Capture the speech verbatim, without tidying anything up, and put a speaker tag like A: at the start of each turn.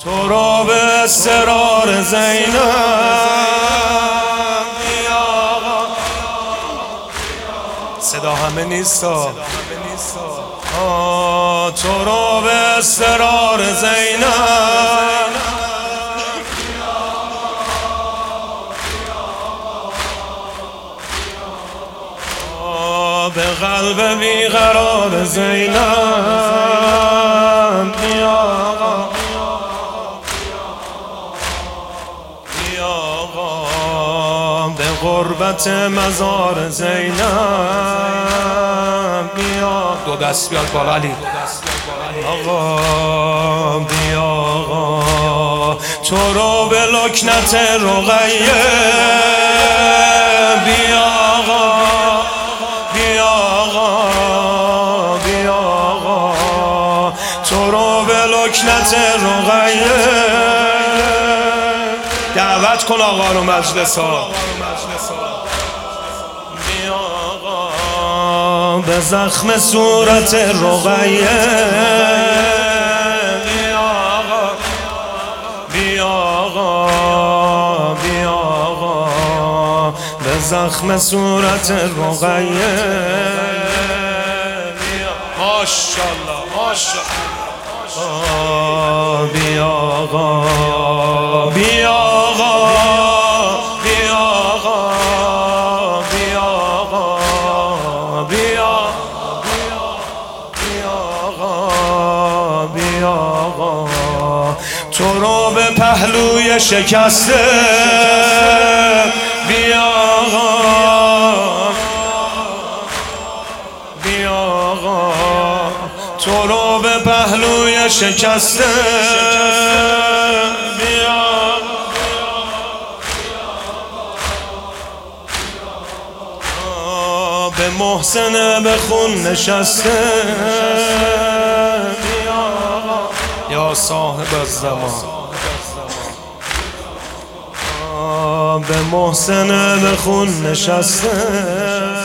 A: تو را به اسرار زینب صدا همه نیستا تو را به اسرار زینب به قلب بیقرار زینب بیا به غربت مزار زینب بیا دو دست بیاد بالا علی آقا بیا آقا تو رو به لکنت رقیه بیا آقا بیا آقا بیا آقا تو رو به لکنت رقیه دعوت کن آقا رو مجلس ها بیا آقا به زخم صورت رقیه بیا آقا بیا آقا بیا آقا به زخم صورت رقیه ماشاءالله ماشاءالله بیا آقا بیا آقا بیا آقا بیا آقا بیا بیا آقا بیا آقا تو رو به پهلوی شکسته بیا آقا بیا آقا تو رو به پهلوی شکسته بیا به محسن به خون نشسته بیا یا صاحب الزمان به محسن به خون نشسته